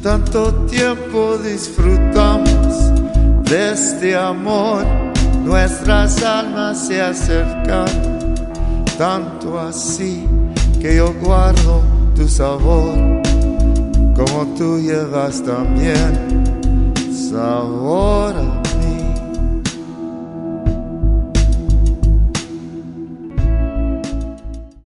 Tanto tiempo disfrutamos de este amor, nuestras almas se acercan, tanto así que yo guardo tu sabor, como tú llevas también sabor.